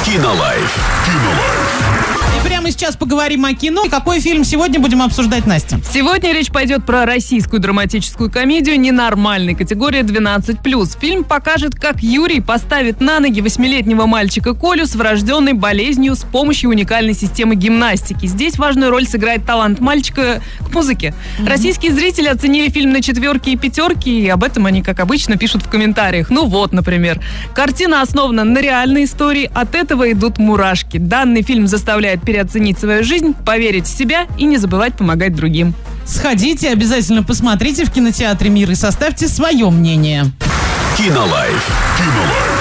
Кинолайф. И прямо сейчас поговорим о кино. И какой фильм сегодня будем обсуждать, Настя? Сегодня речь пойдет про российскую драматическую комедию ненормальной категории 12+. Фильм покажет, как Юрий поставит на ноги 8-летнего мальчика Колю с врожденной болезнью с помощью уникальной системы гимнастики. Здесь важную роль сыграет талант мальчика к музыке. Российские зрители оценили фильм на 4 и 5, и об этом они, как обычно, пишут в комментариях. Ну вот, например. Картина основана на реальной истории, от этого идут мурашки. Данный фильм заставляет переоценить свою жизнь, поверить в себя и не забывать помогать другим. Сходите, обязательно посмотрите в кинотеатре «Мир» и составьте свое мнение. Кинолайф.